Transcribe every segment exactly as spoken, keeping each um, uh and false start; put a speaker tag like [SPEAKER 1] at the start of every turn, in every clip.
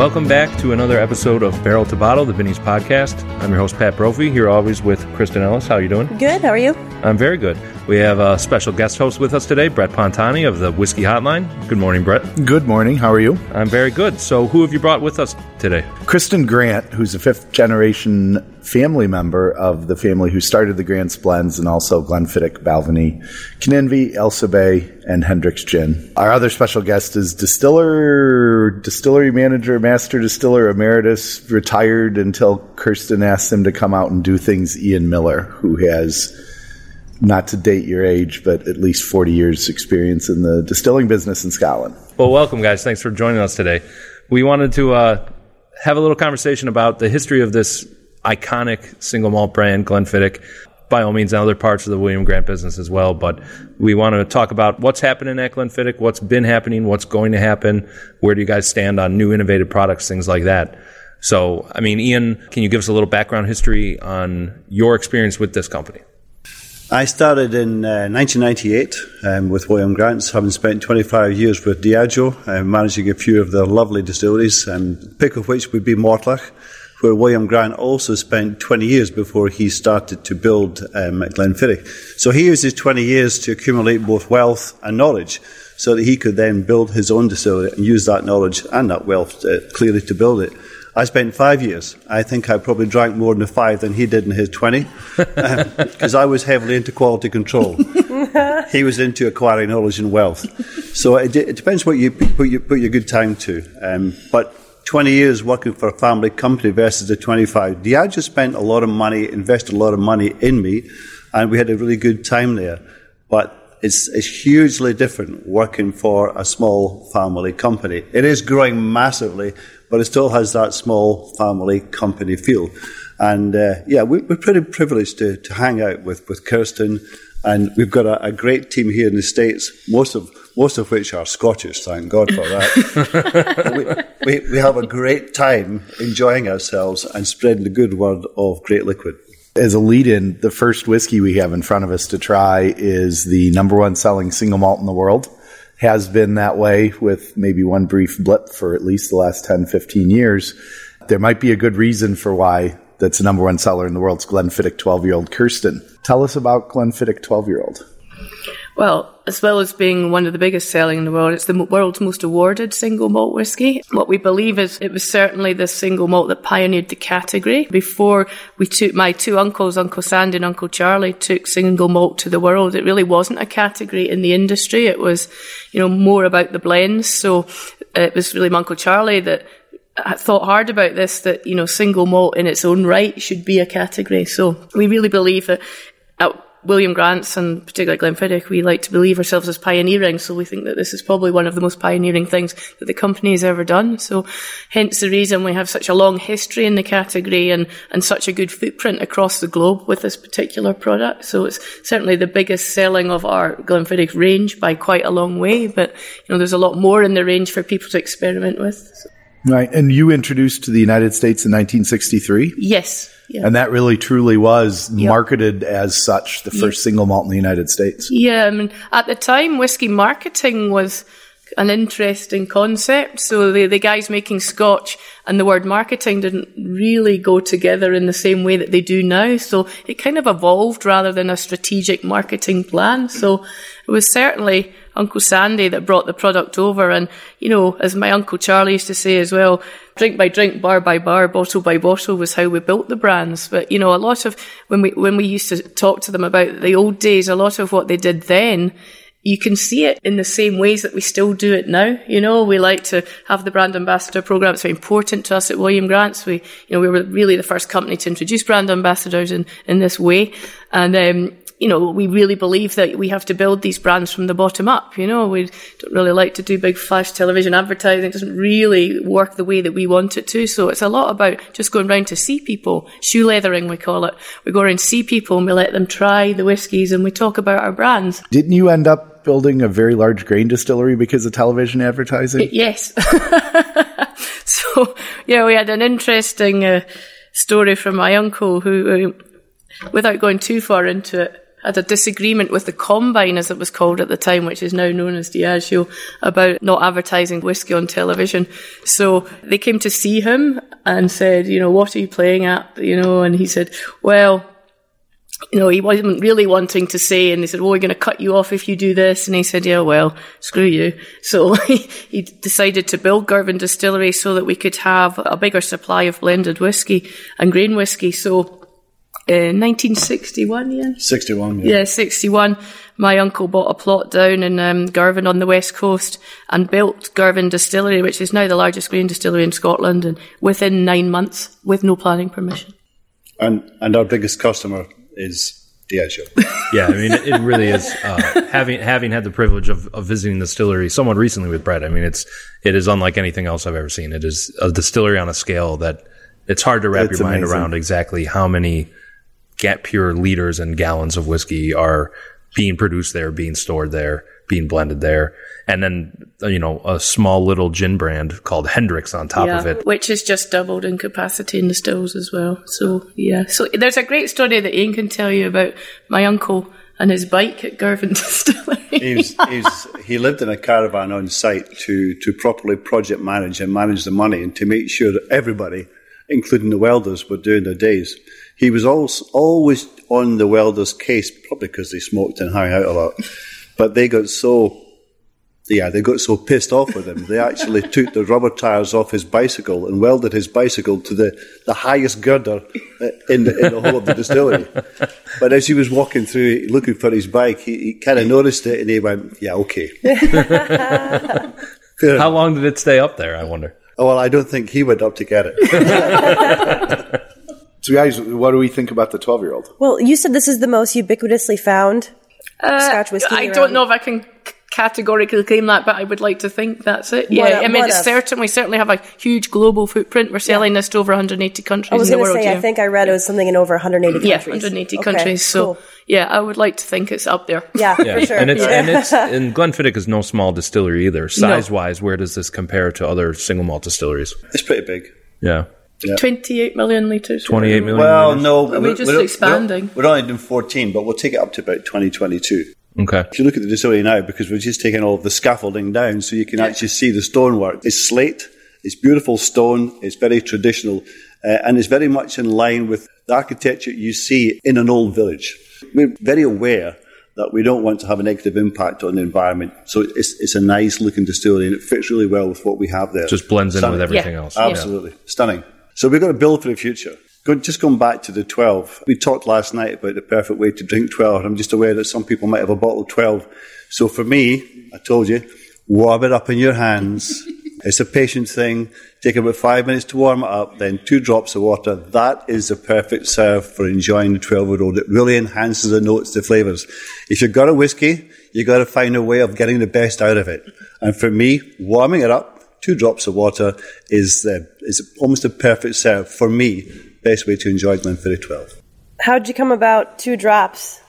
[SPEAKER 1] Welcome back to another episode of Barrel to Bottle, the Vinny's podcast. I'm your host, Pat Brophy, here always with Kristen Ellis. How are you doing?
[SPEAKER 2] Good. How are you?
[SPEAKER 1] I'm very good. We have a special guest host with us today, Brett Pontani of the Whiskey Hotline. Good morning, Brett.
[SPEAKER 3] Good morning. How are you?
[SPEAKER 1] I'm very good. So who have you brought with us today?
[SPEAKER 3] Kristen Grant, who's a fifth-generation family member of the family who started the Grant's Blends and also Glenfiddich, Balvenie, Kinninvie, Elsa Bay, and Hendrick's Gin. Our other special guest is distiller, distillery manager, master distiller emeritus, retired until Kirsten asked him to come out and do things, Ian Miller, who has, not to date your age, but at least forty years experience in the distilling business in Scotland.
[SPEAKER 1] Well, welcome, guys. Thanks for joining us today. We wanted to uh, have a little conversation about the history of this iconic single malt brand, Glenfiddich, by all means, in other parts of the William Grant business as well. But we want to talk about what's happening at Glenfiddich, what's been happening, what's going to happen, where do you guys stand on new innovative products, things like that. So, I mean, Ian, can you give us a little background history on your experience with this company?
[SPEAKER 4] I started in uh, nineteen ninety-eight um, with William Grant, having spent twenty-five years with Diageo, uh, managing a few of their lovely distilleries, um, pick of which would be Mortlach, where William Grant also spent twenty years before he started to build um, Glenfiddich. So he used his twenty years to accumulate both wealth and knowledge so that he could then build his own distillery and use that knowledge and that wealth uh, clearly to build it. I spent five years. I think I probably drank more in the five than he did in his twenty, because I was heavily into quality control. He was into acquiring knowledge and wealth. So it, it depends what you put, your, put your good time to. Um, but twenty years working for a family company versus the twenty-five. Diageo spent a lot of money, invested a lot of money in me, and we had a really good time there. But it's, it's hugely different working for a small family company. It is growing massively, but it still has that small family company feel. And uh, yeah, we, we're pretty privileged to, to hang out with, with Kirsten, and we've got a, a great team here in the States, most of most of which are Scottish, thank God for that. we, we, we have a great time enjoying ourselves and spreading the good word of Great Liquid.
[SPEAKER 3] As a lead-in, the first whiskey we have in front of us to try is the number one selling single malt in the world. Has been that way with maybe one brief blip for at least the last ten, fifteen years. There might be a good reason for why that's the number one seller in the world. It's Glenfiddich twelve-year-old. Kirsten, tell us about Glenfiddich twelve-year-old.
[SPEAKER 2] Well, as well as being one of the biggest selling in the world, it's the world's most awarded single malt whiskey. What we believe is it was certainly the single malt that pioneered the category. Before we took, my two uncles, Uncle Sandy and Uncle Charlie, took single malt to the world, it really wasn't a category in the industry. It was, you know, more about the blends. So it was really my Uncle Charlie that thought hard about this, that, you know, single malt in its own right should be a category. So we really believe that at William Grant's, and particularly Glenfiddich, we like to believe ourselves as pioneering, so we think that this is probably one of the most pioneering things that the company has ever done. So hence the reason we have such a long history in the category and, and such a good footprint across the globe with this particular product. So it's certainly the biggest selling of our Glenfiddich range by quite a long way, but you know, there's a lot more in the range for people to experiment with. So.
[SPEAKER 3] Right, and you introduced to the United States in nineteen sixty-three?
[SPEAKER 2] Yes. Yeah.
[SPEAKER 3] And that really truly was
[SPEAKER 2] yep.
[SPEAKER 3] marketed as such, the first yep. single malt in the United States.
[SPEAKER 2] Yeah, I mean, at the time, whiskey marketing was an interesting concept. So the, the guys making Scotch and the word marketing didn't really go together in the same way that they do now. So it kind of evolved rather than a strategic marketing plan. So it was certainly Uncle Sandy that brought the product over. And, you know, as my Uncle Charlie used to say as well, drink by drink, bar by bar, bottle by bottle was how we built the brands. But, you know, a lot of, when we, when we used to talk to them about the old days, a lot of what they did then, you can see it in the same ways that we still do it now. You know, we like to have the brand ambassador program. It's very important to us at William Grant's. We, you know, we were really the first company to introduce brand ambassadors in, in this way. And, um, you know, we really believe that we have to build these brands from the bottom up. You know, we don't really like to do big flash television advertising. It doesn't really work the way that we want it to. So it's a lot about just going round to see people, shoe leathering, we call it. We go around, see people, and we let them try the whiskies, and we talk about our brands.
[SPEAKER 3] Didn't you end up building a very large grain distillery because of television advertising?
[SPEAKER 2] Yes. So, yeah, we had an interesting uh, story from my uncle who, uh, without going too far into it, had a disagreement with the Combine, as it was called at the time, which is now known as Diageo, about not advertising whiskey on television. So they came to see him and said, you know, what are you playing at? You know, and he said, well, you know, he wasn't really wanting to say, and they said, well, we're going to cut you off if you do this. And he said, yeah, well, screw you. So he decided to build Girvan Distillery so that we could have a bigger supply of blended whiskey and grain whiskey. So in nineteen sixty-one, yeah?
[SPEAKER 4] sixty-one, yeah.
[SPEAKER 2] Yeah, sixty-one. My uncle bought a plot down in um, Girvan on the west coast and built Girvan Distillery, which is now the largest grain distillery in Scotland, and within nine months, with no planning permission.
[SPEAKER 4] And and our biggest customer is Diageo.
[SPEAKER 1] Yeah, I mean, it, it really is. Uh, having having had the privilege of, of visiting the distillery somewhat recently with Brett, I mean, it's it is unlike anything else I've ever seen. It is a distillery on a scale that it's hard to wrap
[SPEAKER 3] It's
[SPEAKER 1] your mind
[SPEAKER 3] amazing.
[SPEAKER 1] around exactly how many Get Pure liters and gallons of whiskey are being produced there, being stored there, being blended there. And then, you know, a small little gin brand called Hendrix on top
[SPEAKER 2] yeah,
[SPEAKER 1] of it.
[SPEAKER 2] which has just doubled in capacity in the stills as well. So, yeah. So there's a great story that Ian can tell you about my uncle and his bike at Girvan Distillery.
[SPEAKER 4] He's, he's, he lived in a caravan on site to, to properly project manage and manage the money and to make sure that everybody, including the welders, were doing their days. He was always, always on the welders' case, probably because they smoked and hung out a lot. But they got so, yeah, they got so pissed off with him, they actually took the rubber tires off his bicycle and welded his bicycle to the, the highest girder in the, in the whole of the distillery. But as he was walking through looking for his bike, he, he kind of noticed it and he went, yeah, okay.
[SPEAKER 1] How long did it stay up there, I wonder?
[SPEAKER 4] Oh, well, I don't think he went up to get it.
[SPEAKER 3] So, guys, what do we think about the twelve-year-old?
[SPEAKER 5] Well, you said this is the most ubiquitously found
[SPEAKER 2] Uh,
[SPEAKER 5] Scotch whiskey
[SPEAKER 2] I
[SPEAKER 5] around.
[SPEAKER 2] don't know if I can c- categorically claim that, but I would like to think that's it. Yeah,
[SPEAKER 5] What a-
[SPEAKER 2] I mean,
[SPEAKER 5] what
[SPEAKER 2] it's
[SPEAKER 5] a-
[SPEAKER 2] certainly, we certainly have a huge global footprint. We're selling this to over one hundred eighty countries
[SPEAKER 5] I was
[SPEAKER 2] in the
[SPEAKER 5] going to
[SPEAKER 2] world.
[SPEAKER 5] say,
[SPEAKER 2] yeah.
[SPEAKER 5] I think I read it was something in over one hundred eighty
[SPEAKER 2] Yeah,
[SPEAKER 5] countries.
[SPEAKER 2] one hundred eighty
[SPEAKER 5] Okay,
[SPEAKER 2] countries. So,
[SPEAKER 5] cool.
[SPEAKER 2] yeah, I would like to think it's up there.
[SPEAKER 5] Yeah,
[SPEAKER 1] Yeah,
[SPEAKER 5] for sure.
[SPEAKER 1] and it's
[SPEAKER 5] Yeah.
[SPEAKER 1] and it's and Glenfiddich is no small distillery either. Size wise, where does this compare to other single malt distilleries?
[SPEAKER 4] It's pretty big.
[SPEAKER 1] Yeah,
[SPEAKER 2] twenty-eight million litres.
[SPEAKER 1] twenty-eight million.
[SPEAKER 4] Well, no.
[SPEAKER 2] Are we just
[SPEAKER 4] we're-
[SPEAKER 2] expanding?
[SPEAKER 4] We're, we're only doing fourteen, but we'll take it up to about twenty twenty-two.
[SPEAKER 1] Okay.
[SPEAKER 4] If you look at the distillery now, because we're just taking all of the scaffolding down so you can actually see the stonework. It's slate, it's beautiful stone, it's very traditional, uh, and it's very much in line with the architecture you see in an old village. We're very aware that we don't want to have a negative impact on the environment, so it's, it's a nice looking distillery and it fits really well with what we have there.
[SPEAKER 1] Just blends in
[SPEAKER 4] Stunning.
[SPEAKER 1] with everything
[SPEAKER 2] Yeah.
[SPEAKER 1] else.
[SPEAKER 4] Absolutely. Stunning. So we've got to build for the future. Go- Just going back to the twelve, we talked last night about the perfect way to drink twelve. I'm just aware that some people might have a bottle of twelve. So for me, I told you, warm it up in your hands. It's a patient thing. Take about five minutes to warm it up, then two drops of water. That is the perfect serve for enjoying the twelve-year-old. It really enhances the notes, the flavours. If you've got a whiskey, you've got to find a way of getting the best out of it. And for me, warming it up, two drops of water is uh, is almost a perfect serve for me. Best way to enjoy Glenfiddich twelve.
[SPEAKER 5] How'd you come about two drops?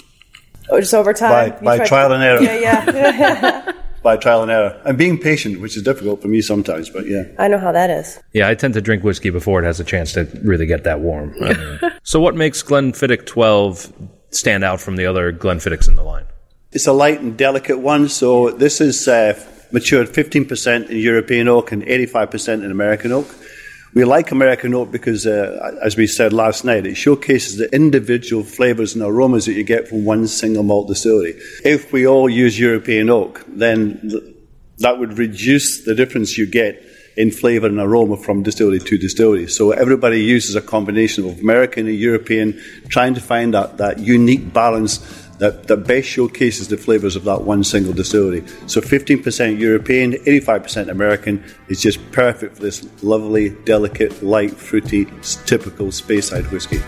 [SPEAKER 5] Oh, just over time?
[SPEAKER 4] By,
[SPEAKER 5] You
[SPEAKER 4] by
[SPEAKER 5] tried-
[SPEAKER 4] trial and error.
[SPEAKER 5] Yeah, yeah.
[SPEAKER 4] By trial and error. And being patient, which is difficult for me sometimes, but yeah.
[SPEAKER 5] I know how that is.
[SPEAKER 1] Yeah, I tend to drink whiskey before it has a chance to really get that warm. I mean, so what makes Glenfiddich twelve stand out from the other Glenfiddichs in the line?
[SPEAKER 4] It's a light and delicate one, so this is uh, matured fifteen percent in European oak and eighty-five percent in American oak. We like American oak because, uh, as we said last night, it showcases the individual flavours and aromas that you get from one single malt distillery. If we all use European oak, then th- that would reduce the difference you get in flavour and aroma from distillery to distillery. So everybody uses a combination of American and European, trying to find that, that unique balance that, that best showcases the flavours of that one single distillery. So fifteen percent European, eighty-five percent American is just perfect for this lovely, delicate, light, fruity, typical Speyside whiskey.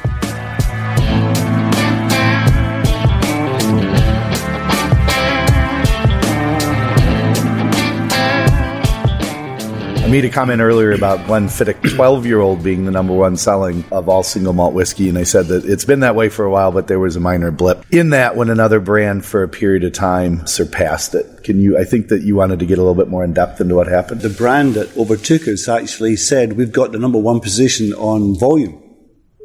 [SPEAKER 3] I made a comment earlier about Glenfiddich twelve-year-old being the number one selling of all single malt whiskey, and I said that it's been that way for a while, but there was a minor blip in that when another brand for a period of time surpassed it. Can you? I think that you wanted to get a little bit more in depth into what happened.
[SPEAKER 4] The brand that overtook us actually said we've got the number one position on volume.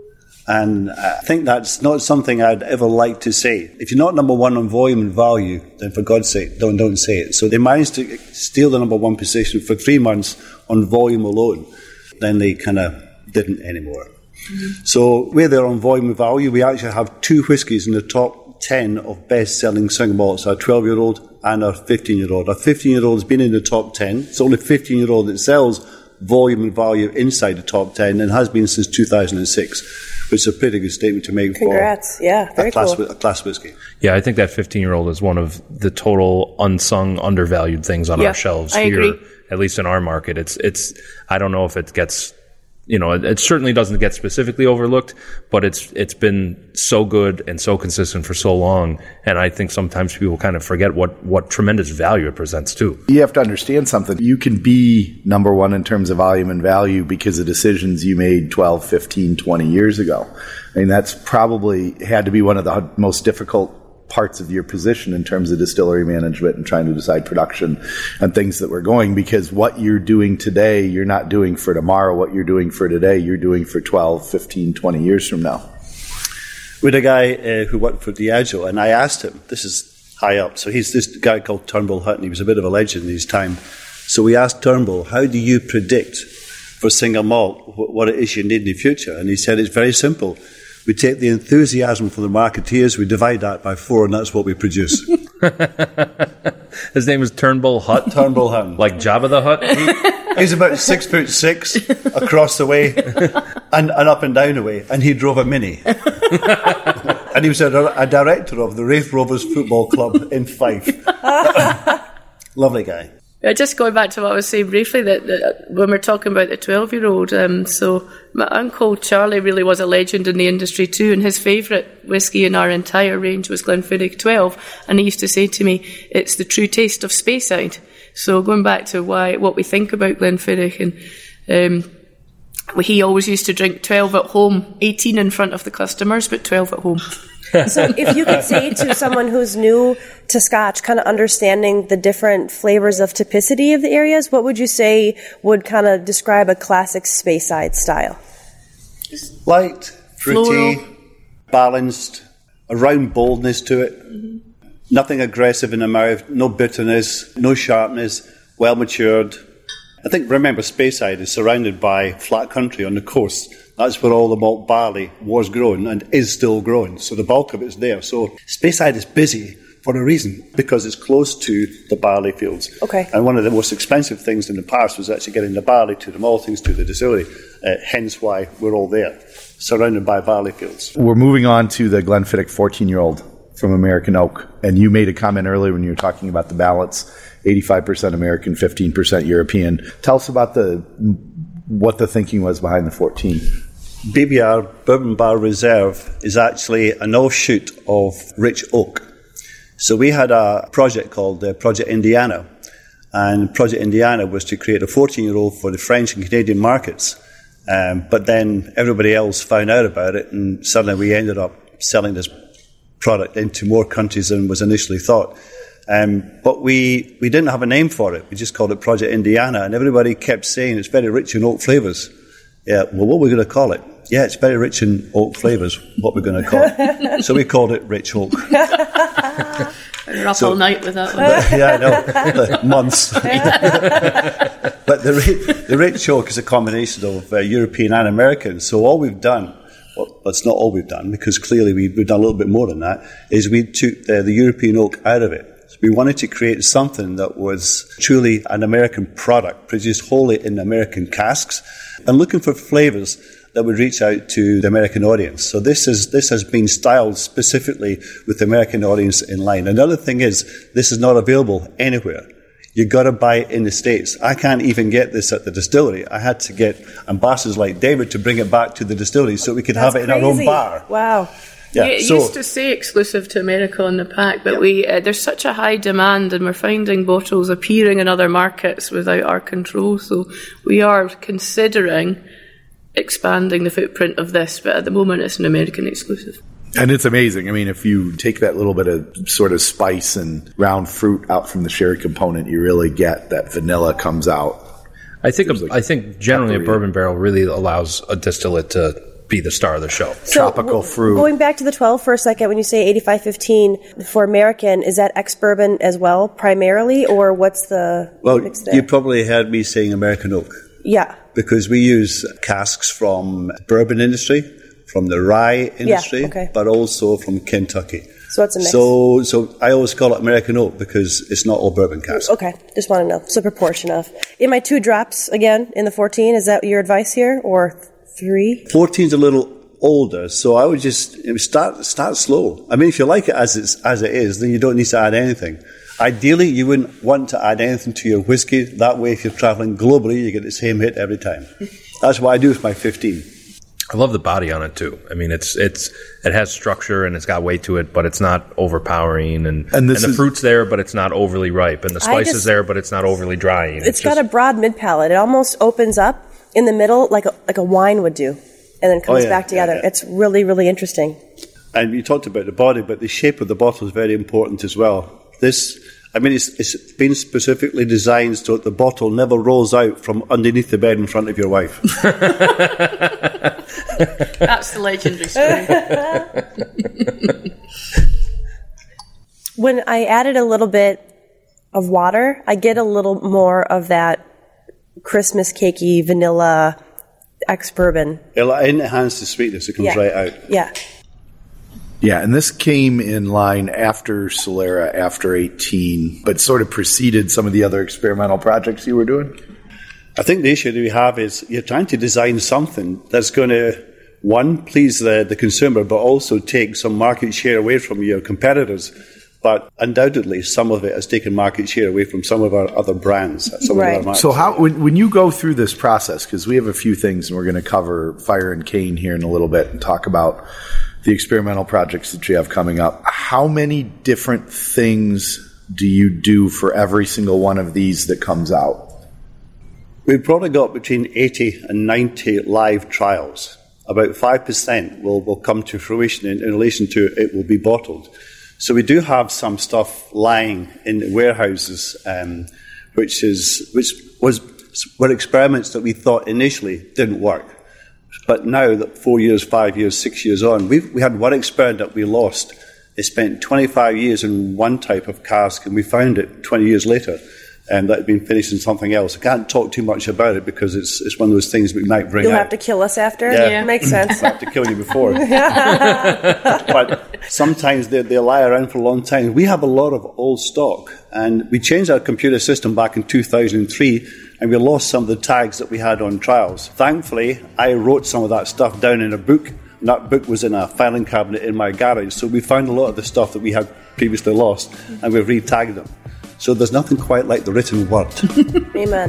[SPEAKER 4] And I think that's not something I'd ever like to say. If you're not number one on volume and value, then for God's sake, don't, don't say it. So they managed to steal the number one position for three months on volume alone. Then they kind of didn't anymore. Mm-hmm. So we're there on volume and value. We actually have two whiskies in the top ten of best-selling single malts, our twelve-year-old and our fifteen-year-old. Our fifteen-year-old has been in the top ten. It's only fifteen-year-old that sells volume and value inside the top ten and has been since two thousand six, which is a pretty good statement to make.
[SPEAKER 5] Congrats.
[SPEAKER 4] For
[SPEAKER 5] yeah, very
[SPEAKER 4] a class,
[SPEAKER 5] cool.
[SPEAKER 4] a class whiskey.
[SPEAKER 1] Yeah, I think that fifteen-year-old is one of the total unsung, undervalued things on
[SPEAKER 2] yeah,
[SPEAKER 1] our shelves
[SPEAKER 2] I
[SPEAKER 1] here,
[SPEAKER 2] agree.
[SPEAKER 1] at least in our market. It's, it's. I don't know if it gets, you know, it, it certainly doesn't get specifically overlooked, but it's it's been so good and so consistent for so long, and I think sometimes people kind of forget what, what tremendous value it presents too.
[SPEAKER 3] You have to understand something. You can be number one in terms of volume and value because of decisions you made twelve, fifteen, twenty years ago. I mean, that's probably had to be one of the most difficult parts of your position in terms of distillery management and trying to decide production and things that were going, because what you're doing today, you're not doing for tomorrow. What you're doing for today, you're doing for twelve, fifteen, twenty years from now.
[SPEAKER 4] We had a guy uh, who worked for Diageo, and I asked him, this is high up, so he's this guy called Turnbull Hutton. He was a bit of a legend in his time. So we asked Turnbull, how do you predict for single malt what it is you need in the future? And he said, it's very simple. We take the enthusiasm from the marketeers, we divide that by four, and that's what we produce.
[SPEAKER 1] His name is Turnbull Hutt?
[SPEAKER 4] Turnbull Hutton.
[SPEAKER 1] Like Jabba the Hutt?
[SPEAKER 4] He, he's about six foot six across the way and, and up and down the way, and he drove a Mini. And he was a, a director of the Raith Rovers Football Club in Fife. Lovely guy.
[SPEAKER 2] Uh, just going back to what I was saying briefly, that, that when we're talking about the twelve-year-old, um, so my uncle Charlie really was a legend in the industry too, and his favourite whiskey in our entire range was Glenfiddich twelve, and he used to say to me, it's the true taste of Speyside. So going back to why what we think about Glenfiddich, and um, he always used to drink twelve at home, eighteen in front of the customers, but twelve at home.
[SPEAKER 5] So if you could say to someone who's new to Scotch, kind of understanding the different flavors of typicity of the areas, what would you say would kind of describe a classic Speyside style?
[SPEAKER 4] Light, fruity,
[SPEAKER 2] Floral.
[SPEAKER 4] Balanced, a round boldness to it. Mm-hmm. Nothing aggressive in the mouth, no bitterness, no sharpness, well matured. I think, remember, Speyside is surrounded by flat country on the coast. That's where all the malt barley was grown and is still growing. So the bulk of it's there. So Speyside is busy for a reason, because it's close to the barley fields.
[SPEAKER 5] Okay.
[SPEAKER 4] And one of the most expensive things in the past was actually getting the barley to the maltings, to the distillery. Uh, hence why we're all there, surrounded by barley fields.
[SPEAKER 3] We're moving on to the Glenfiddich fourteen-year-old from American Oak. And you made a comment earlier when you were talking about the balance, eighty-five percent American, fifteen percent European. Tell us about the what the thinking was behind the fourteen.
[SPEAKER 4] B B R, Bourbon Bar Reserve, is actually an offshoot of Rich Oak. So we had a project called uh, Project Indiana, and Project Indiana was to create a fourteen-year-old for the French and Canadian markets. Um, but then everybody else found out about it, and suddenly we ended up selling this product into more countries than was initially thought. Um, but we, we didn't have a name for it. We just called it Project Indiana, and everybody kept saying it's very rich in oak flavours. Yeah, well, what are we going to call it? Yeah, it's very rich in oak flavours, what we're going to call it. So we called it Rich Oak.
[SPEAKER 2] We're up
[SPEAKER 4] So-
[SPEAKER 2] all night with that one.
[SPEAKER 4] Yeah, I know, months. But the, the Rich Oak is a combination of uh, European and American. So all we've done, well, that's not all we've done, because clearly we, we've done a little bit more than that, is we took the, the European oak out of it. So we wanted to create something that was truly an American product, produced wholly in American casks, and looking for flavours that would reach out to the American audience. So this is this has been styled specifically with the American audience in line. Another thing is, this is not available anywhere. You've got to buy it in the States. I can't even get this at the distillery. I had to get ambassadors like David to bring it back to the distillery so we could
[SPEAKER 5] That's
[SPEAKER 4] have it in our own
[SPEAKER 5] crazy.
[SPEAKER 4] bar.
[SPEAKER 5] Wow.
[SPEAKER 4] Yeah,
[SPEAKER 2] Yeah, it
[SPEAKER 4] so
[SPEAKER 2] used to say exclusive to America on the pack, but
[SPEAKER 4] Yeah.
[SPEAKER 2] we uh, there's such a high demand, and we're finding bottles appearing in other markets without our control. So we are considering expanding the footprint of this, but at the moment it's an American exclusive.
[SPEAKER 3] And it's amazing. I mean, if you take that little bit of sort of spice and round fruit out from the sherry component, you really get that vanilla comes out.
[SPEAKER 1] I think
[SPEAKER 3] Seems like
[SPEAKER 1] I think generally a
[SPEAKER 3] peppery.
[SPEAKER 1] bourbon barrel really allows a distillate to be the star of the show.
[SPEAKER 5] So,
[SPEAKER 3] Tropical fruit.
[SPEAKER 5] Going back to the twelve for a second, when you say eighty-five fifteen for American, is that ex-bourbon as well, primarily, or what's the
[SPEAKER 4] Well,
[SPEAKER 5] mix there?
[SPEAKER 4] you probably heard me saying American oak.
[SPEAKER 5] Yeah.
[SPEAKER 4] Because we use casks from bourbon industry, from the rye industry,
[SPEAKER 5] Yeah, okay.
[SPEAKER 4] but also from Kentucky.
[SPEAKER 5] So it's a mix.
[SPEAKER 4] So, so I always call it American oak because it's not all bourbon casks.
[SPEAKER 5] Okay, just want to know. So proportion of. In my two drops, again, in the fourteen, is that your advice here, or three?
[SPEAKER 4] fourteen's a little older, so I would just you know, start start slow. I mean, if you like it as it's, as it is, then you don't need to add anything. Ideally, you wouldn't want to add anything to your whiskey. That way, if you're traveling globally, you get the same hit every time. That's what I do with my fifteen.
[SPEAKER 1] I love the body on it too. I mean, it's it's it has structure and it's got weight to it, but it's not overpowering. And
[SPEAKER 3] And this
[SPEAKER 1] the
[SPEAKER 3] is-
[SPEAKER 1] fruit's there, but it's not overly ripe. And the spice
[SPEAKER 5] just-
[SPEAKER 1] is there, but it's not overly dry. And
[SPEAKER 5] It's got
[SPEAKER 1] just,
[SPEAKER 5] a broad mid palate. It almost opens up in the middle like a, like a wine would do, and then comes
[SPEAKER 4] Oh, yeah,
[SPEAKER 5] back together.
[SPEAKER 4] yeah, yeah.
[SPEAKER 5] It's really, really interesting.
[SPEAKER 4] And you talked about the body, but the shape of the bottle is very important as well. This, I mean, it's, it's been specifically designed so that the bottle never rolls out from underneath the bed in front of your wife.
[SPEAKER 2] That's the legendary story.
[SPEAKER 5] When I added a little bit of water, I get a little more of that Christmas cakey vanilla ex-bourbon.
[SPEAKER 4] It'll enhance the sweetness. It comes
[SPEAKER 5] Yeah.
[SPEAKER 4] right out.
[SPEAKER 5] Yeah.
[SPEAKER 3] Yeah, and this came in line after Solera, after eighteen, but sort of preceded some of the other experimental projects you were doing.
[SPEAKER 4] I think the issue that we have is you're trying to design something that's going to, one, please the, the consumer, but also take some market share away from your competitors. But undoubtedly, some of it has taken market share away from some of our other brands. Some
[SPEAKER 5] Right.
[SPEAKER 4] of our markets.
[SPEAKER 3] So how when, when you go through this process, because we have a few things and we're going to cover Fire and Cane here in a little bit and talk about the experimental projects that you have coming up, how many different things do you do for every single one of these that comes out?
[SPEAKER 4] We've probably got between eighty and ninety live trials. About five percent will, will come to fruition in, in relation to it will be bottled. So we do have some stuff lying in warehouses, um, which is which was were experiments that we thought initially didn't work. But now that four years, five years, six years on, we've, we had one experiment that we lost. They spent twenty-five years in one type of cask, and we found it twenty years later, and that had been finished in something else. I can't talk too much about it because it's it's one of those things we might bring
[SPEAKER 5] You'll
[SPEAKER 4] out.
[SPEAKER 5] have to kill us after?
[SPEAKER 4] Yeah.
[SPEAKER 2] Yeah.
[SPEAKER 5] Makes sense.
[SPEAKER 4] I have to kill you before. But sometimes they, they lie around for a long time. We have a lot of old stock, and we changed our computer system back in two thousand three, and we lost some of the tags that we had on trials. Thankfully, I wrote some of that stuff down in a book, and that book was in a filing cabinet in my garage, so we found a lot of the stuff that we had previously lost, and we've re-tagged them. So there's nothing quite like the written word.
[SPEAKER 5] Amen.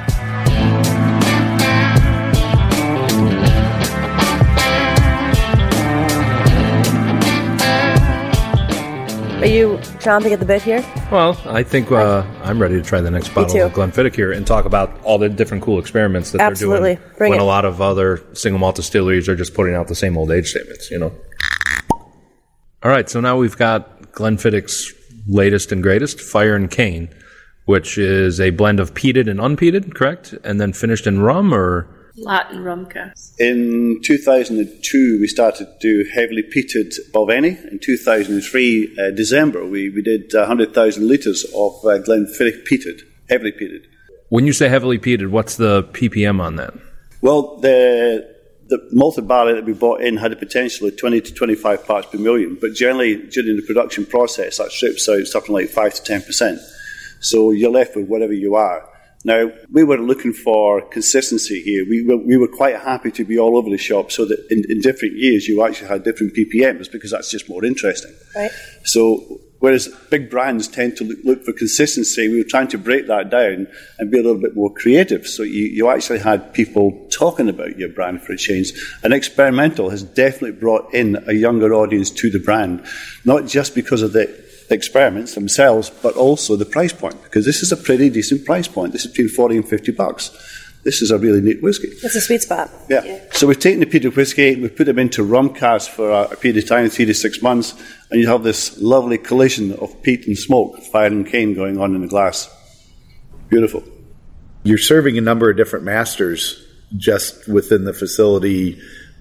[SPEAKER 5] Are you chomping at the bit here?
[SPEAKER 1] well, I think uh, I'm ready to try the next bottle
[SPEAKER 5] too.
[SPEAKER 1] of Glenfiddich here and talk about all the different cool experiments that
[SPEAKER 5] Absolutely.
[SPEAKER 1] they're doing
[SPEAKER 5] Bring
[SPEAKER 1] when
[SPEAKER 5] it.
[SPEAKER 1] a lot of other single malt distilleries are just putting out the same old age statements, you know. All right, so now we've got Glenfiddich's latest and greatest, Fire and Cane, which is a blend of peated and unpeated, correct? And then finished in rum, or
[SPEAKER 2] Latin rum cask.
[SPEAKER 4] In two thousand two, we started to do heavily peated Balvenie. In two thousand three, uh, December, we, we did one hundred thousand litres of uh, Glenfiddich peated, heavily peated.
[SPEAKER 1] when you say heavily peated, what's the P P M on that?
[SPEAKER 4] Well, the the malted barley that we bought in had a potential of twenty to twenty-five parts per million, but generally during the production process, that strips out something like five to ten percent. So you're left with whatever you are. Now, we were looking for consistency here. We were, we were quite happy to be all over the shop so that in, in different years you actually had different P P Ms because that's just more interesting.
[SPEAKER 5] Right.
[SPEAKER 4] So whereas big brands tend to look, look for consistency, we were trying to break that down and be a little bit more creative. So you, you actually had people talking about your brand for a change. And experimental has definitely brought in a younger audience to the brand, not just because of the experiments themselves, but also the price point, because this is a pretty decent price point. This is between forty and fifty bucks. This is a really neat whiskey.
[SPEAKER 5] It's a sweet spot.
[SPEAKER 4] Yeah. yeah. So we've taken the peated whiskey, we've put them into rum casks for a, a period of time, three to six months, and you have this lovely collision of peat and smoke, fire and cane going on in the glass. Beautiful.
[SPEAKER 3] You're serving a number of different masters just within the facility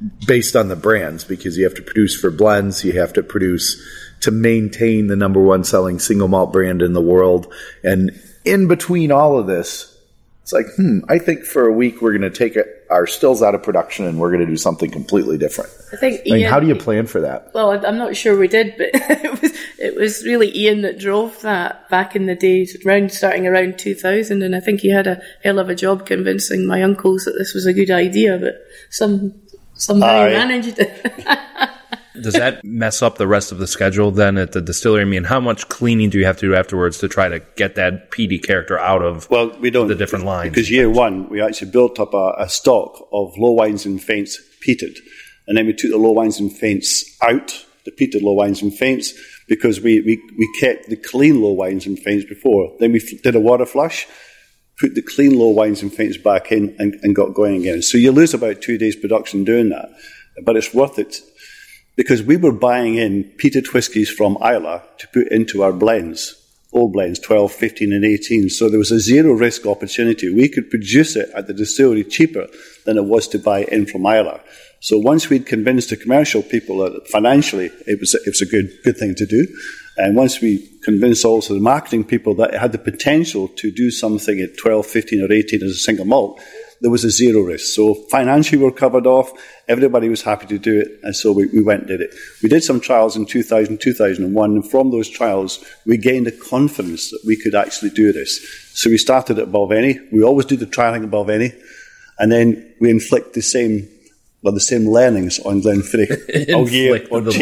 [SPEAKER 3] based on the brands, because you have to produce for blends, you have to produce to maintain the number one selling single malt brand in the world. And in between all of this, it's like, hmm, I think for a week we're going to take our stills out of production and we're going to do something completely different.
[SPEAKER 2] I think.
[SPEAKER 3] I mean,
[SPEAKER 2] Ian,
[SPEAKER 3] how do you plan for that?
[SPEAKER 2] Well, I'm not sure we did, but it was it was really Ian that drove that back in the days, around starting around two thousand, and I think he had a hell of a job convincing my uncles that this was a good idea, but some somehow he managed it.
[SPEAKER 1] Does that mess up the rest of the schedule then at the distillery? I mean, how much cleaning do you have to do afterwards to try to get that peaty character out of
[SPEAKER 4] well, we don't,
[SPEAKER 1] the different lines?
[SPEAKER 4] Because year one, we actually built up a, a stock of low wines and faints peated. And then we took the low wines and faints out, the peated low wines and faints, because we, we, we kept the clean low wines and faints before. Then we f- did a water flush, put the clean low wines and faints back in and, and got going again. So you lose about two days production doing that. But it's worth it. Because we were buying in peated whiskies from Islay to put into our blends, old blends, twelve, fifteen and eighteen. So there was a zero risk opportunity. We could produce it at the distillery cheaper than it was to buy it in from Islay. So once we'd convinced the commercial people that financially it was, it was a good, good thing to do, and once we convinced also the marketing people that it had the potential to do something at twelve, fifteen or eighteen as a single malt, there was a zero risk. So financially we were covered off. Everybody was happy to do it. And so we, we went and did it. We did some trials in two thousand, two thousand one. And from those trials, we gained the confidence that we could actually do this. So we started at Balvenie. We always do the trialing at Balvenie. And then we inflict the same, well, the same learnings on Glenfiddich.
[SPEAKER 1] Oh, yeah.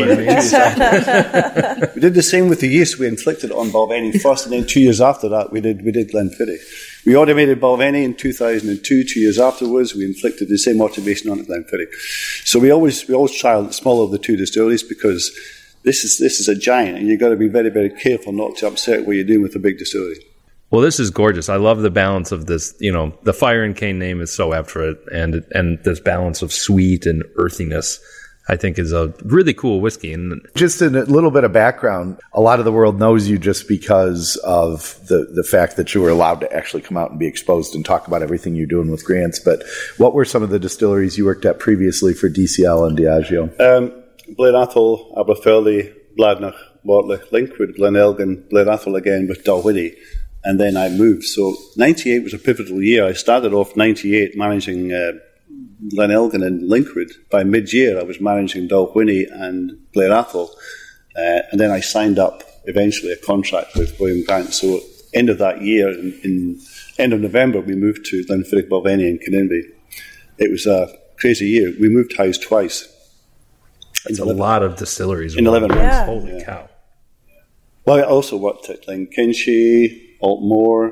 [SPEAKER 4] We did the same with the yeast. We inflicted it on Balvenie first, and then two years after that, we did we did Glenfiddich. We automated Balvenie in two thousand two. Two years afterwards, we inflicted the same automation on Glenfiddich. So we always we always trial the smaller of the two distilleries, because this is this is a giant, and you've got to be very very careful not to upset what you're doing with a big distillery.
[SPEAKER 1] Well, this is gorgeous. I love the balance of this. You know, the Fire and Cane name is so apt for it, and and this balance of sweet and earthiness, I think, is a really cool whiskey. And
[SPEAKER 3] just a little bit of background, a lot of the world knows you just because of the, the fact that you were allowed to actually come out and be exposed and talk about everything you're doing with Grants. But what were some of the distilleries you worked at previously for D C L and Diageo?
[SPEAKER 4] Um, Blair Athol, Aberfeldy, Bladnoch, Mortlach, Linkwood, Glenelgin, Blair Athol again with Dalwhinnie. And then I moved. So ninety-eight was a pivotal year. I started off ninety-eight managing uh, Glenelgin and Linkwood. By mid-year, I was managing Dalwhinnie and Blair Athol. Uh, and then I signed up, eventually, a contract with William Grant. So end of that year, in, in end of November, we moved to Glenfiddich, Balvenie and Kinninvie. It was a crazy year. We moved house twice.
[SPEAKER 1] It's a lot of distilleries.
[SPEAKER 4] In eleven months.
[SPEAKER 2] Yeah.
[SPEAKER 1] Holy
[SPEAKER 4] yeah.
[SPEAKER 1] cow.
[SPEAKER 4] Well, I also worked at Glenkinchie, Altmore,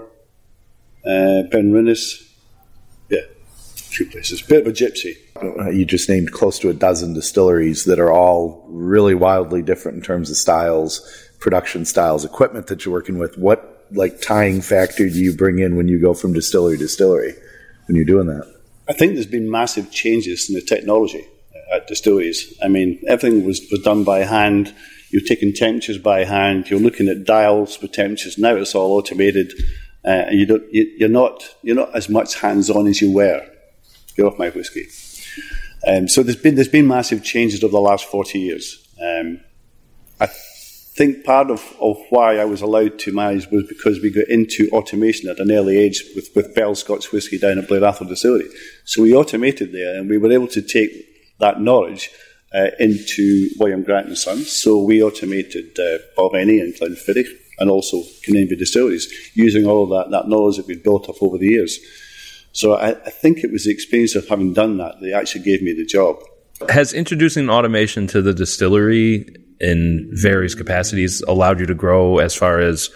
[SPEAKER 4] uh, Penrhynnes. Yeah, a few places. Bit of a gypsy.
[SPEAKER 3] You just named close to a dozen distilleries that are all really wildly different in terms of styles, production styles, equipment that you're working with. What like tying factor do you bring in when you go from distillery to distillery when you're doing that?
[SPEAKER 4] I think there's been massive changes in the technology at distilleries. I mean, everything was, was done by hand. You're taking temperatures by hand. You're looking at dials for temperatures. Now it's all automated, uh, and you don't, you, you're not you're not as much hands-on as you were. Get off my whiskey. Um, so there's been there's been massive changes over the last forty years. Um, I think part of, of why I was allowed to manage was because we got into automation at an early age with, with Bell Scotch Whisky down at Blair Athol Distillery. So we automated there, and we were able to take that knowledge Uh, into William Grant and Sons. So we automated uh, Balvenie and Glenfiddich and also Kinninvie distilleries using all of that, that knowledge that we'd built up over the years. So I, I think it was the experience of having done that that actually gave me the job.
[SPEAKER 1] Has introducing automation to the distillery in various capacities allowed you to grow as far as,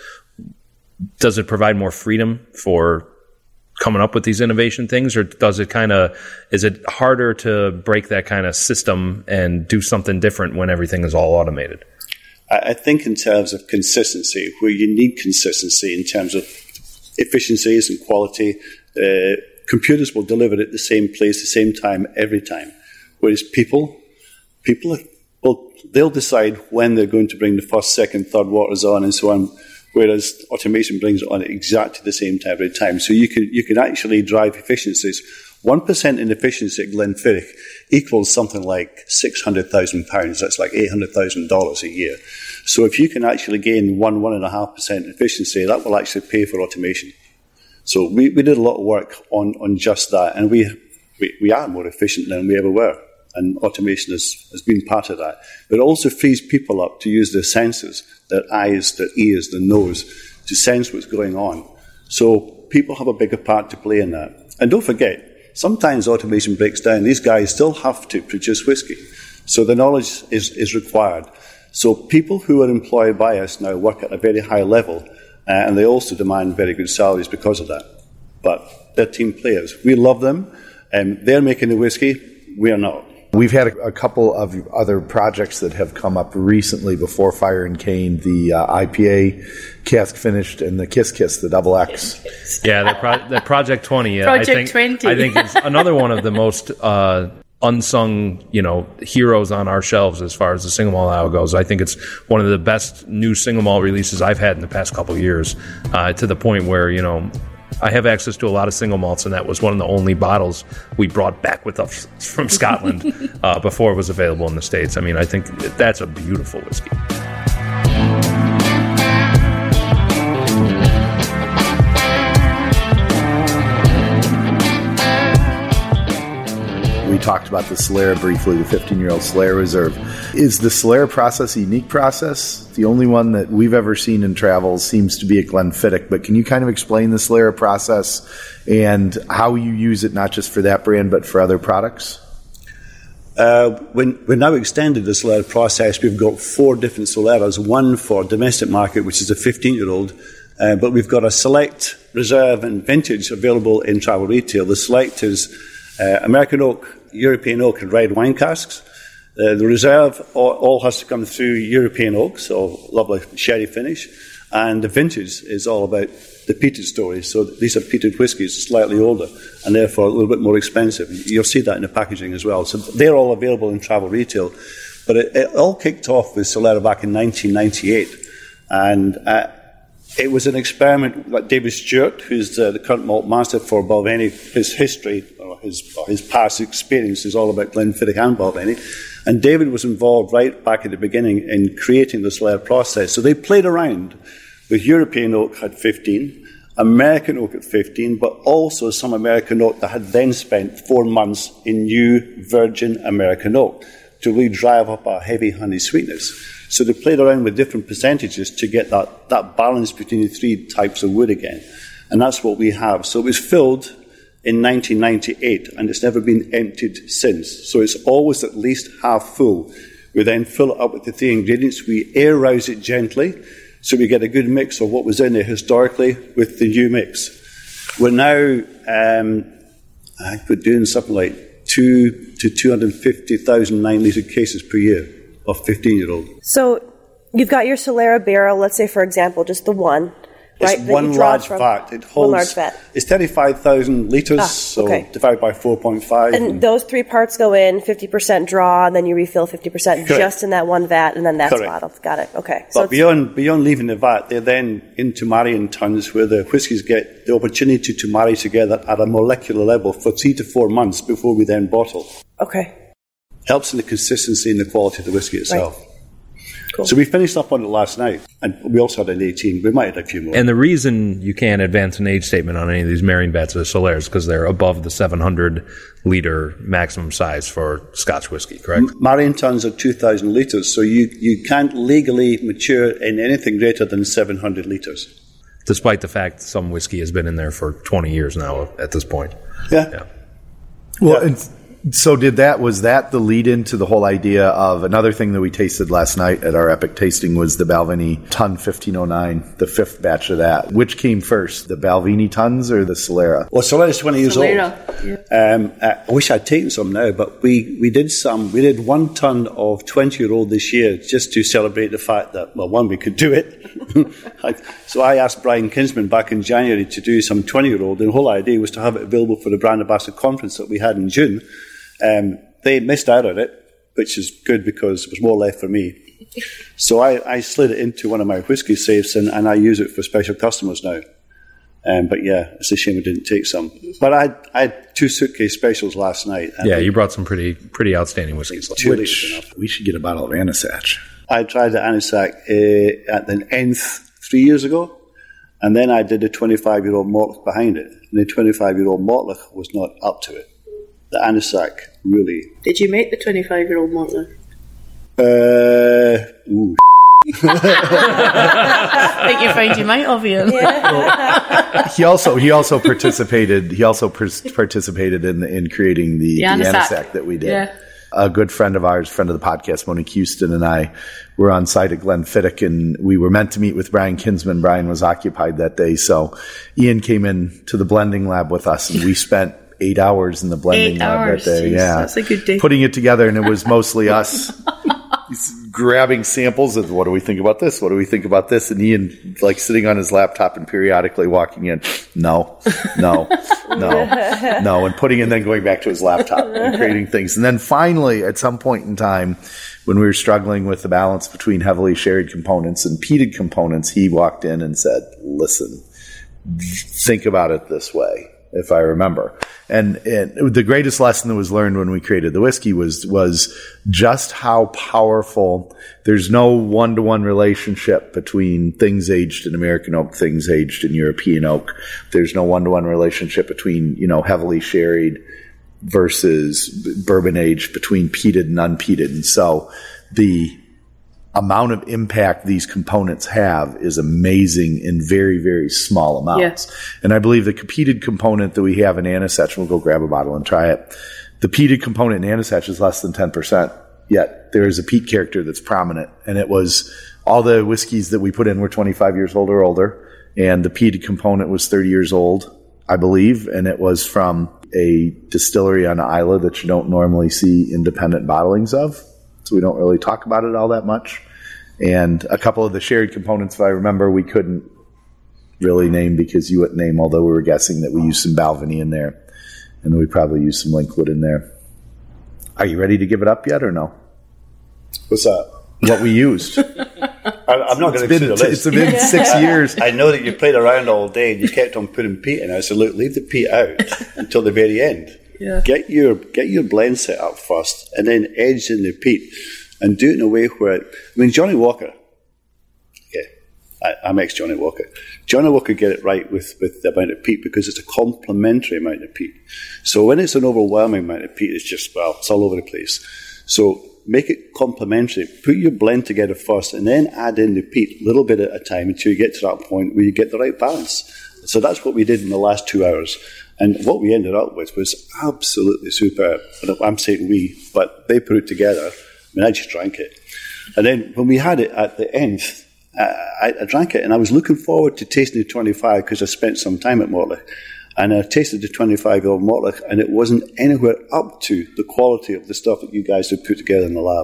[SPEAKER 1] does it provide more freedom for coming up with these innovation things, or does it kind of, is it harder to break that kind of system and do something different when everything is all automated?
[SPEAKER 4] I, I think in terms of consistency, where you need consistency in terms of efficiencies and quality, uh, computers will deliver it at the same place, the same time, every time. Whereas people, people, are, well, they'll decide when they're going to bring the first, second, third waters on and so on. Whereas automation brings it on at exactly the same time every time. So you can you can actually drive efficiencies one percent in efficiency at Glenfiddich equals something like six hundred thousand pounds. That's like eight hundred thousand dollars a year. So if you can actually gain one, one point five percent efficiency, that will actually pay for automation. So we, we did a lot of work on, on just that, and we, we we are more efficient than we ever were, and automation has, has been part of that. But it also frees people up to use their senses, their eyes, their ears, their nose, to sense what's going on. So people have a bigger part to play in that. And don't forget, sometimes automation breaks down. These guys still have to produce whiskey. So the knowledge is, is required. So people who are employed by us now work at a very high level, uh, and they also demand very good salaries because of that. But they're team players. We love them, and they're making the whiskey. We are not.
[SPEAKER 3] We've had a, a couple of other projects that have come up recently before Fire and Cane, the uh, I P A cask finished and the Kiss Kiss, the double X.
[SPEAKER 1] Yeah, the, pro- the Project twenty. Uh,
[SPEAKER 2] Project
[SPEAKER 1] I think,
[SPEAKER 2] twenty.
[SPEAKER 1] I think it's another one of the most uh, unsung, you know, heroes on our shelves as far as the single malt ale goes. I think it's one of the best new single malt releases I've had in the past couple of years, uh, to the point where, you know, I have access to a lot of single malts, and that was one of the only bottles we brought back with us from Scotland uh, before it was available in the States. I mean, I think that's a beautiful whiskey.
[SPEAKER 3] We talked about the Solera briefly, the fifteen-year-old Solera Reserve. Is the Solera process a unique process? The only one that we've ever seen in travel seems to be at Glenfiddich, but can you kind of explain the Solera process and how you use it, not just for that brand, but for other products?
[SPEAKER 4] Uh, when, we've now extended the Solera process. We've got four different Soleras, one for domestic market, which is a fifteen-year-old, uh, but we've got a Select, Reserve and Vintage available in travel retail. The Select is uh, American oak, European oak and red wine casks. Uh, the Reserve all, all has to come through European oak, so lovely sherry finish. And the Vintage is all about the peated story. So these are peated whiskies, slightly older, and therefore a little bit more expensive. You'll see that in the packaging as well. So they're all available in travel retail. But it, it all kicked off with Solera back in nineteen ninety-eight. And uh, it was an experiment like David Stewart, who's uh, the current malt master for Balvenie. His history, or his, or his past experience is all about Glenfiddich and Balvenie. And David was involved right back at the beginning in creating the Solera process. So they played around with European oak at fifteen, American oak at fifteen, but also some American oak that had then spent four months in new virgin American oak to really drive up our heavy honey sweetness. So they played around with different percentages to get that, that balance between the three types of wood again. And that's what we have. So it was filled in nineteen ninety-eight, and it's never been emptied since. So it's always at least half full. We then fill it up with the three ingredients. We air rouse it gently, so we get a good mix of what was in there historically with the new mix. We're now, um, I think we're doing something like two to two hundred fifty thousand nine-litre cases per year of fifteen-year-old.
[SPEAKER 5] So you've got your Solera barrel, let's say, for example, just the one.
[SPEAKER 4] It's
[SPEAKER 5] right,
[SPEAKER 4] one large
[SPEAKER 5] from,
[SPEAKER 4] vat. It holds,
[SPEAKER 5] one large vat.
[SPEAKER 4] It's thirty-five thousand litres,
[SPEAKER 5] ah, okay.
[SPEAKER 4] so divided by four point five.
[SPEAKER 5] And, and those three parts go in, fifty percent draw, and then you refill fifty percent
[SPEAKER 4] Correct.
[SPEAKER 5] just in that one vat, and then that's
[SPEAKER 4] Correct.
[SPEAKER 5] bottled. Got it. Okay.
[SPEAKER 4] But
[SPEAKER 5] so
[SPEAKER 4] beyond beyond leaving the vat, they're then into marrying tons where the whiskies get the opportunity to marry together at a molecular level for three to four months before we then bottle.
[SPEAKER 5] Okay.
[SPEAKER 4] Helps in the consistency and the quality of the whiskey itself.
[SPEAKER 5] Right. Cool.
[SPEAKER 4] So we finished up on it last night, and we also had an eighteen. We might have a few more.
[SPEAKER 1] And the reason you can't advance an age statement on any of these marrying vats of Solera is because they're above the seven hundred litre maximum size for Scotch whiskey, correct?
[SPEAKER 4] M- marrying tons are two thousand litres, so you, you can't legally mature in anything greater than seven hundred litres.
[SPEAKER 1] Despite the fact some whiskey has been in there for twenty years now at this point.
[SPEAKER 4] Yeah.
[SPEAKER 1] yeah.
[SPEAKER 3] Well, and so did that, was that the lead into the whole idea of another thing that we tasted last night at our Epic tasting was the Balvenie Ton fifteen oh nine, the fifth batch of that. Which came first, the Balvenie Tons or the Solera?
[SPEAKER 4] Well, Solera's twenty years
[SPEAKER 2] Solera,
[SPEAKER 4] old. Yeah. Um, I wish I'd taken some now, but we, we did some, we did one ton of twenty-year-old this year just to celebrate the fact that, well, one, we could do it. So I asked Brian Kinsman back in January to do some twenty-year-old, and the whole idea was to have it available for the Brand Ambassador Conference that we had in June. Um, they missed out on it, which is good because there was more left for me. So I, I slid it into one of my whiskey safes, and, and I use it for special customers now. Um, but yeah, it's a shame we didn't take some. But I, I had two suitcase specials last night.
[SPEAKER 1] Yeah, you brought some pretty pretty outstanding whiskeys.
[SPEAKER 4] Two litres enough.
[SPEAKER 3] We should get a bottle of Anisach.
[SPEAKER 4] I tried the Anisac uh, at the nth three years ago, and then I did a twenty-five-year-old Mortlach behind it. And the twenty-five-year-old Mortlach was not up to it. The Anisac really...
[SPEAKER 2] Did you make the twenty-five-year-old Mortlach?
[SPEAKER 4] Uh, ooh.
[SPEAKER 2] I think you find you might have, Ian.
[SPEAKER 3] Yeah. he also he also participated he also per- participated in in creating the, the Anisac that we did.
[SPEAKER 2] Yeah.
[SPEAKER 3] A good friend of ours, friend of the podcast, Monique Houston, and I were on site at Glenfiddich, and we were meant to meet with Brian Kinsman. Brian was occupied that day, so Ian came in to the blending lab with us, and we spent eight hours in the blending
[SPEAKER 2] eight
[SPEAKER 3] lab
[SPEAKER 2] hours,
[SPEAKER 3] that day.
[SPEAKER 2] geez,
[SPEAKER 3] yeah,
[SPEAKER 2] that's a good day.
[SPEAKER 3] Putting it together, and it was mostly us. Grabbing samples of what do we think about this? What do we think about this? And Ian, like, sitting on his laptop and periodically walking in, no, no, no, no, and putting and then going back to his laptop and creating things. And then finally, at some point in time, when we were struggling with the balance between heavily sherried components and peated components, he walked in and said, listen, think about it this way. If I remember. And, and the greatest lesson that was learned when we created the whiskey was, was just how powerful. There's no one-to-one relationship between things aged in American oak, things aged in European oak. There's no one-to-one relationship between, you know, heavily sherried versus bourbon aged, between peated and unpeated. And so the amount of impact these components have is amazing in very, very small amounts.
[SPEAKER 2] Yeah.
[SPEAKER 3] And I believe the peated component that we have in Anisach, we'll go grab a bottle and try it. The peated component in Anisach is less than ten percent, yet there is a peat character that's prominent. And it was all the whiskeys that we put in were twenty-five years old or older. And the peated component was thirty years old, I believe. And it was from a distillery on Islay that you don't normally see independent bottlings of. So we don't really talk about it all that much. And a couple of the sherried components, if I remember, we couldn't really name because you wouldn't name, although we were guessing that we used some Balvenie in there. And we probably used some Linkwood in there. Are you ready to give it up yet or no?
[SPEAKER 4] What's that?
[SPEAKER 3] What we used.
[SPEAKER 4] I, I'm not going to do the list.
[SPEAKER 3] It's been six years.
[SPEAKER 4] I know that you played around all day and you kept on putting peat in. I said, look, leave the peat out until the very end.
[SPEAKER 2] Yeah.
[SPEAKER 4] Get your get your blend set up first and then edge in the peat and do it in a way where, it, I mean, Johnny Walker, yeah, I, I'm ex-Johnny Walker. Johnny Walker get it right with, with the amount of peat because it's a complementary amount of peat. So when it's an overwhelming amount of peat, it's just, well, it's all over the place. So make it complementary. Put your blend together first and then add in the peat a little bit at a time until you get to that point where you get the right balance. So that's what we did in the last two hours. And what we ended up with was absolutely superb. I'm saying we, but they put it together. I mean, I just drank it. And then when we had it at the end, I, I drank it and I was looking forward to tasting the twenty-five because I spent some time at Mortlach. And I tasted the twenty-five-year-old Mortlach and it wasn't anywhere up to the quality of the stuff that you guys had put together in the lab.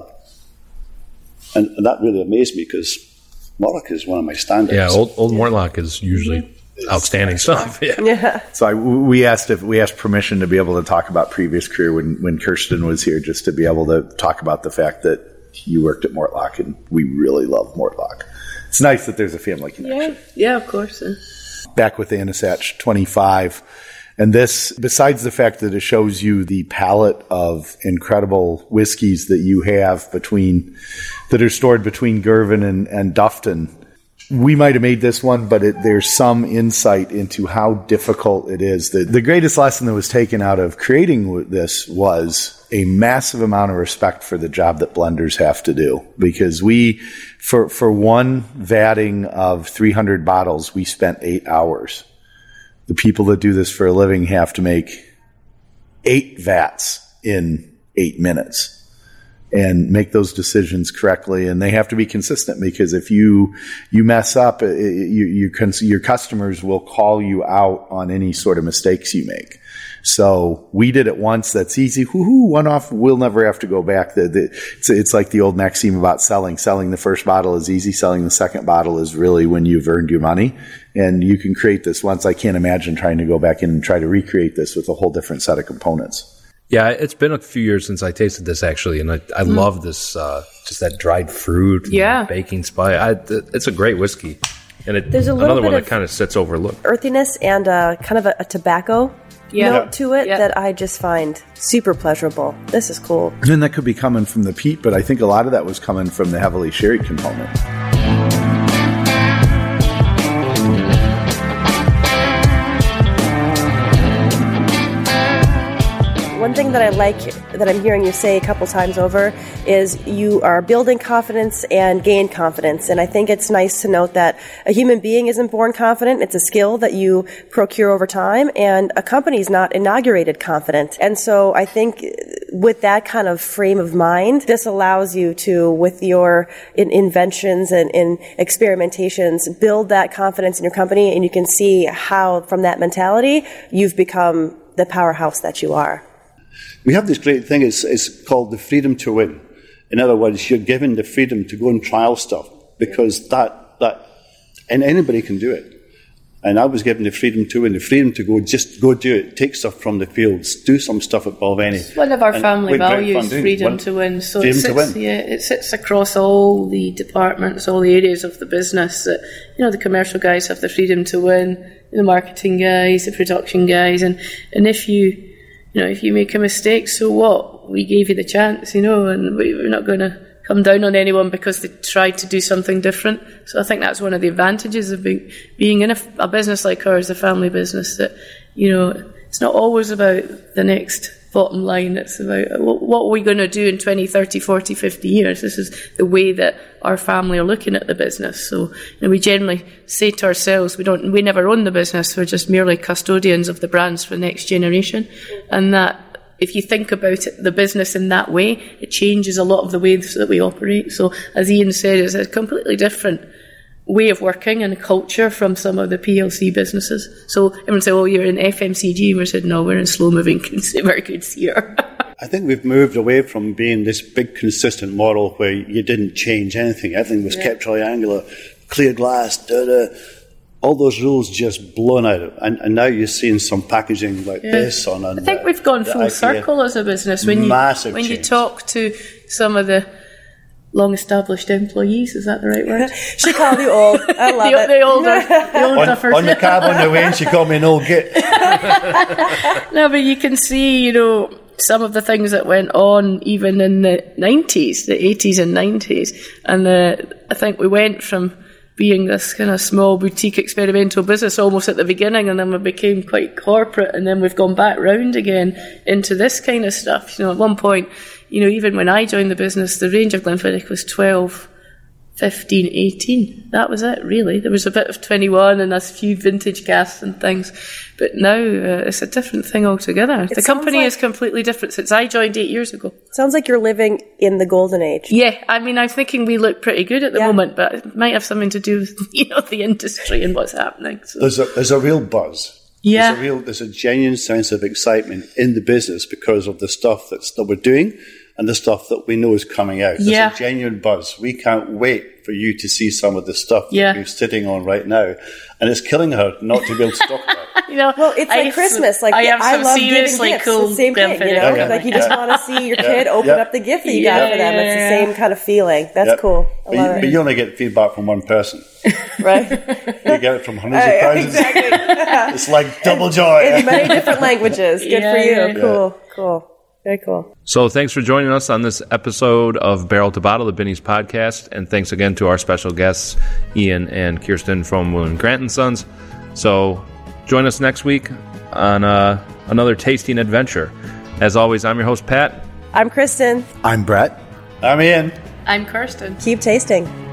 [SPEAKER 4] And, and that really amazed me because Mortlach is one of my standards.
[SPEAKER 1] Yeah, Old, old Mortlach is usually mm-hmm. outstanding stuff. Yeah.
[SPEAKER 5] Yeah.
[SPEAKER 3] So I, we asked if we asked permission to be able to talk about previous career when, when Kirsten was here, just to be able to talk about the fact that you worked at Mortlach and we really love Mortlach. It's nice that there's a family connection.
[SPEAKER 2] Yeah, yeah, of course. Yeah.
[SPEAKER 3] Back with the Anisach twenty-five. And this, besides the fact that it shows you the palette of incredible whiskeys that you have between, that are stored between Girvan and, and Dufton, we might have made this one, but it, there's some insight into how difficult it is. The, the greatest lesson that was taken out of creating this was a massive amount of respect for the job that blenders have to do. Because we, for, for one vatting of three hundred bottles, we spent eight hours. The people that do this for a living have to make eight vats in eight minutes. And make those decisions correctly, and they have to be consistent because if you you mess up, you, you your customers will call you out on any sort of mistakes you make. So we did it once. That's easy. Whoo-hoo, one off. We'll never have to go back. The, the, it's, it's like the old maxim about selling. Selling the first bottle is easy. Selling the second bottle is really when you've earned your money. And you can create this once. I can't imagine trying to go back in and try to recreate this with a whole different set of components.
[SPEAKER 1] Yeah, it's been a few years since I tasted this, actually, and I, I mm. love this, uh, just that dried fruit and
[SPEAKER 2] yeah.
[SPEAKER 1] baking spice. I, it's a great whiskey. and it,
[SPEAKER 5] There's a little
[SPEAKER 1] another
[SPEAKER 5] bit
[SPEAKER 1] one that
[SPEAKER 5] of
[SPEAKER 1] kind of sits overlooked.
[SPEAKER 5] Earthiness and uh, kind of a, a tobacco
[SPEAKER 2] Yeah.
[SPEAKER 5] note to it
[SPEAKER 2] Yeah.
[SPEAKER 5] that I just find super pleasurable. This is cool.
[SPEAKER 3] And that could be coming from the peat, but I think a lot of that was coming from the heavily sherry component.
[SPEAKER 5] One thing that I like that I'm hearing you say a couple times over is you are building confidence and gain confidence. And I think it's nice to note that a human being isn't born confident. It's a skill that you procure over time, and a company is not inaugurated confident. And so I think with that kind of frame of mind, this allows you to, with your in- inventions and in experimentations, build that confidence in your company, and you can see how, from that mentality, you've become the powerhouse that you are.
[SPEAKER 4] We have this great thing, it's, it's called the freedom to win. In other words, you're given the freedom to go and trial stuff, because that, that, and anybody can do it. And I was given the freedom to win, the freedom to go, just go do it, take stuff from the fields, do some stuff at Balvenie.
[SPEAKER 2] It's one of our
[SPEAKER 4] And
[SPEAKER 2] family
[SPEAKER 4] we had great
[SPEAKER 2] values,
[SPEAKER 4] fun doing it.
[SPEAKER 2] freedom
[SPEAKER 4] One-
[SPEAKER 2] to win. So
[SPEAKER 4] freedom
[SPEAKER 2] it
[SPEAKER 4] to
[SPEAKER 2] sits,
[SPEAKER 4] win.
[SPEAKER 2] yeah, it sits across all the departments, all the areas of the business. That, you know, the commercial guys have the freedom to win, the marketing guys, the production guys, and and if you. You know, if you make a mistake, so what? We gave you the chance, you know, and we, we're not going to come down on anyone because they tried to do something different. So I think that's one of the advantages of being, being in a, a business like ours, a family business, that, you know, it's not always about the next bottom line. It's about what, what are we going to do in twenty, thirty, forty, fifty years. This is the way that our family are looking at the business. So, you know, we generally say to ourselves, we don't, we never own the business. We're just merely custodians of the brands for the next generation. And that, if you think about it, the business in that way, it changes a lot of the ways that we operate. So, as Ian said, it's a completely different way of working and culture from some of the P L C businesses. So everyone said, oh, you're in F M C G. And we said, no, we're in slow-moving consumer goods here.
[SPEAKER 4] I think we've moved away from being this big consistent model where you didn't change anything. Everything was
[SPEAKER 2] Yeah.
[SPEAKER 4] kept triangular, clear glass, da-da. All those rules just blown out. And, and now you're seeing some packaging like
[SPEAKER 2] Yeah.
[SPEAKER 4] this on.
[SPEAKER 2] I think we've gone full circle as a business. When you,
[SPEAKER 4] Massive
[SPEAKER 2] when you
[SPEAKER 4] change.
[SPEAKER 2] talk to some of the long-established employees, is that the right word?
[SPEAKER 5] She called you old. I love
[SPEAKER 2] the,
[SPEAKER 5] it.
[SPEAKER 2] the older, the older
[SPEAKER 4] On,
[SPEAKER 2] person.
[SPEAKER 4] on the cab on the way in, she called me an old git.
[SPEAKER 2] No, but you can see, you know, some of the things that went on even in the nineties, the eighties and nineties. And uh, I think we went from being this kind of small boutique experimental business almost at the beginning, and then we became quite corporate, and then we've gone back round again into this kind of stuff. You know, at one point, you know, even when I joined the business, the range of Glenfiddich was twelve, fifteen, eighteen. That was it, really. There was a bit of twenty-one and a few vintage casks and things. But now uh, it's a different thing altogether.
[SPEAKER 5] It
[SPEAKER 2] the company
[SPEAKER 5] sounds like-
[SPEAKER 2] is completely different since I joined eight years ago.
[SPEAKER 5] Sounds like you're living in the golden age.
[SPEAKER 2] Yeah, I mean, I'm thinking we look pretty good at the
[SPEAKER 5] Yeah.
[SPEAKER 2] moment, but it might have something to do with, you know, the industry and what's happening. So.
[SPEAKER 4] There's a, there's a real buzz.
[SPEAKER 2] Yeah.
[SPEAKER 4] There's a real, there's a genuine sense of excitement in the business because of the stuff that's, that we're doing and the stuff that we know is coming out. There's
[SPEAKER 2] Yeah.
[SPEAKER 4] a genuine buzz. We can't wait for you to see some of the stuff
[SPEAKER 2] Yeah.
[SPEAKER 4] that we're sitting on right now. And it's killing her not to be able to talk about it.
[SPEAKER 2] You know,
[SPEAKER 5] Well, it's
[SPEAKER 2] I
[SPEAKER 5] like
[SPEAKER 2] have
[SPEAKER 5] Christmas.
[SPEAKER 2] some-
[SPEAKER 5] Like
[SPEAKER 2] I have some
[SPEAKER 5] love giving
[SPEAKER 2] seriously
[SPEAKER 5] gifts.
[SPEAKER 2] cool
[SPEAKER 5] It's the same thing, you know.
[SPEAKER 2] Glenfiddich.
[SPEAKER 4] Yeah.
[SPEAKER 5] Like you just want to see your kid open
[SPEAKER 4] Yeah.
[SPEAKER 5] up the gift that you
[SPEAKER 2] Yeah.
[SPEAKER 5] got for them. It's the
[SPEAKER 2] Yeah.
[SPEAKER 5] same kind of feeling. That's
[SPEAKER 4] Yep.
[SPEAKER 5] cool. I
[SPEAKER 4] But you,
[SPEAKER 5] love
[SPEAKER 4] but
[SPEAKER 5] it.
[SPEAKER 4] you only get feedback from one person.
[SPEAKER 5] Right?
[SPEAKER 4] You get it from hundreds of
[SPEAKER 5] Right,
[SPEAKER 4] thousands.
[SPEAKER 5] exactly.
[SPEAKER 4] It's like double joy.
[SPEAKER 5] In many different languages. Good
[SPEAKER 2] Yeah,
[SPEAKER 5] for you.
[SPEAKER 2] yeah.
[SPEAKER 5] Cool. Cool. Very cool.
[SPEAKER 1] So thanks for joining us on this episode of Barrel to Bottle, the Binny's podcast. And thanks again to our special guests, Ian and Kirsten from William Grant and Sons. So join us next week on uh, another tasting adventure. As always, I'm your host, Pat.
[SPEAKER 5] I'm Kristen.
[SPEAKER 3] I'm Brett.
[SPEAKER 4] I'm in.
[SPEAKER 2] I'm Kirsten.
[SPEAKER 5] Keep tasting.